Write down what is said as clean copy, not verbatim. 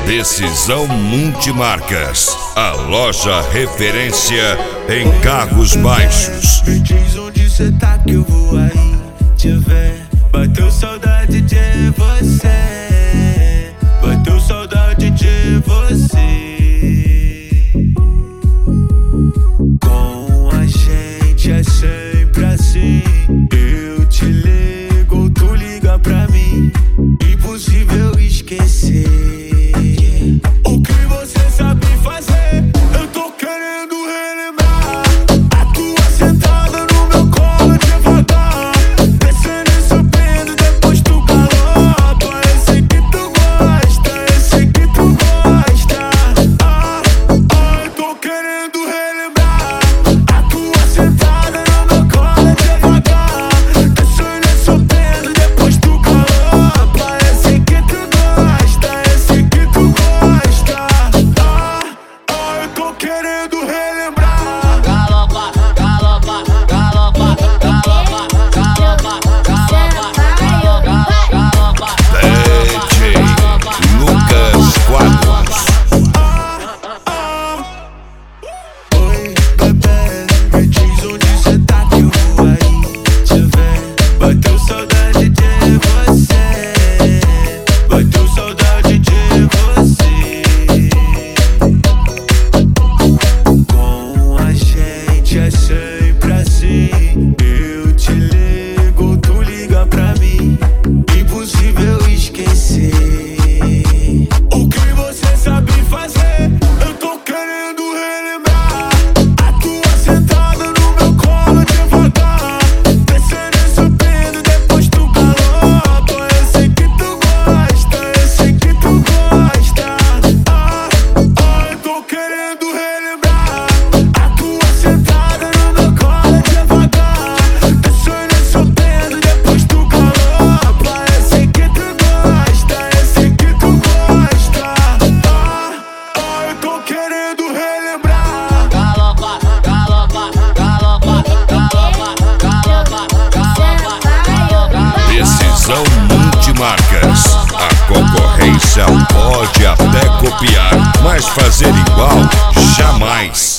Decisão Multimarcas, a loja referência em carros baixos. Me diz onde cê tá que eu vou aí te ver. Bateu saudade de você, bateu saudade de você. Com a gente é sempre assim. Eu te ligo, tu liga pra mim. Impossível esquecer o que você sabe fazer. Eu tô querendo relembrar a tua sentada no meu colo devagar, descendo e subindo depois do galopa. Esse que tu gosta, esse que tu gosta. Eu tô querendo relembrar a tua sentada no meu colo devagar, descendo e subindo depois do galopa. Esse que tu gosta, esse que tu gosta. Eu tô querendo relembrar. Galopa, galopa, galopa, galopa, galopa, galopa, galopa. DJ Lucas Quadros. Oi, bebê, me diz onde cê tá que eu vou aí te ver. Bateu saudade de você, bateu saudade de você. Com a gente é sempre assim. Eu te ligo, tu liga pra mim. Impossível esquecer o que você sabe fazer. Eu tô querendo relembrar a tua sentada no meu colo devagar, descendo e subindo depois do galopa. Esse que tu gosta, esse que tu gosta. Eu tô querendo relembrar a tua sentada no meu colo devagar, descendo e subindo depois do galopa. Esse que tu gosta, esse que tu gosta. Eu tô querendo relembrar. Galopa, galopa, galopa, galopa, galopa, galopa. Decisão Multimarcas, a concorrência pode até copiar, mas fazer igual jamais.